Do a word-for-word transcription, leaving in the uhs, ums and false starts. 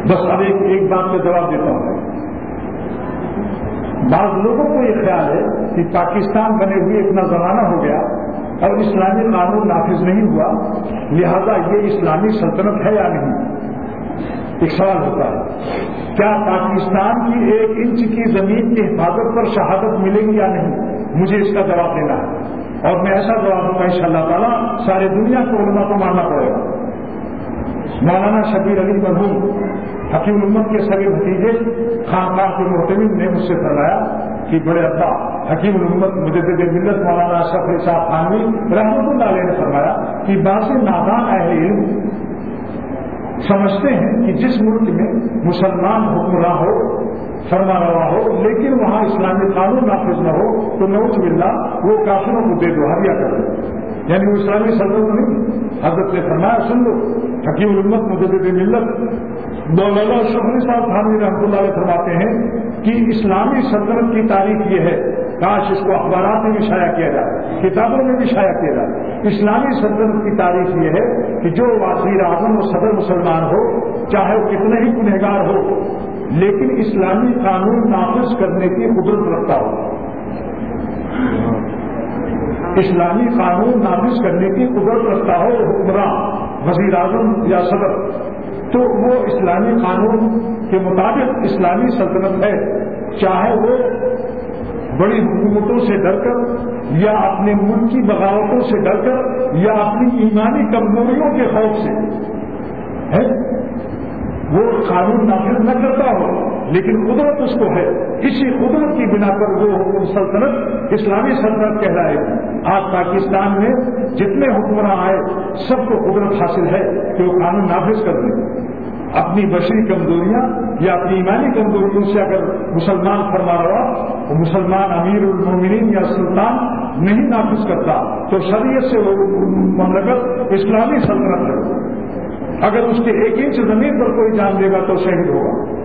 بس اب ایک ایک بات کا جواب دیتا ہوں. بعض لوگوں کو یہ خیال ہے کہ پاکستان بنے ہوئے اتنا زمانہ ہو گیا اور اسلامی قانون نافذ نہیں ہوا، لہذا یہ اسلامی سلطنت ہے یا نہیں. ایک سوال ہوتا ہے، کیا پاکستان کی ایک انچ کی زمین کی حفاظت پر شہادت ملے گی یا نہیں؟ مجھے اس کا جواب دینا ہے اور میں ایسا جواب دوں گا ان شاء اللہ تعالیٰ ساری دنیا کو علماء کو ماننا پڑے گا. مولانا شبیر علی مرحوم حکیم الامت کے سگے بھتیجے خانقاہ کے محتمم نے مجھ سے فرمایا کہ بڑے ابا حکیم الامت مجدد ملت مولانا اشرف علی صاحب تھانوی رحمۃ اللہ علیہ نے فرمایا کہ بعض نادان اہل علم سمجھتے ہیں کہ جس ملک میں مسلمان حکمراں ہو فرما روا ہو لیکن وہاں اسلامی قانون نافذ نہ ہو تو نعوذ باللہ وہ کافروں کو بے دہاریا کر دے، یعنی وہ اسلامی سلطنت نہیں. حضرت نے فرمایا سن لو، حکیم الامت مجدد ملت مولانا اشرف علی صاحب تھانوی رحمۃ اللہ علیہ فرماتے ہیں کہ اسلامی سلطنت کی تاریخ یہ ہے، کاش اس کو اخبارات میں بھی شائع کیا جائے، کتابوں میں بھی شائع کیا جائے. اسلامی سلطنت کی تاریخ یہ ہے کہ جو وزیر اعظم و صدر مسلمان ہو چاہے وہ کتنے ہی گنہگار ہو لیکن اسلامی قانون نافذ کرنے کی قدرت رکھتا ہو، اسلامی قانون نافذ کرنے کی قدرت رکھتا ہو حکمراں وزیر اعظم یا صدر، تو وہ اسلامی قانون کے مطابق اسلامی سلطنت ہے، چاہے وہ بڑی حکومتوں سے ڈر کر یا اپنے ملک کی بغاوتوں سے ڈر کر یا اپنی ایمانی کمزوریوں کے خوف سے ہے وہ قانون نافذ نہ کرتا ہو، لیکن قدرت اس کو ہے. اسی قدرت کی بنا پر وہ حکم سلطنت اسلامی سلطنت کہلائے گی. آج پاکستان میں جتنے حکمراں آئے سب کو قدرت حاصل ہے کہ وہ قانون نافذ کر دیں. اپنی بشری کمزوریاں یا اپنی ایمانی کمزوریوں سے اگر مسلمان فرما رہا وہ مسلمان امیر المومنین یا سلطان نہیں نافذ کرتا تو شریعت سے وہ مملکت اسلامی سلطنت ہے. اگر اس کے ایک انچ زمین پر کوئی جان دے گا تو شہید ہوگا.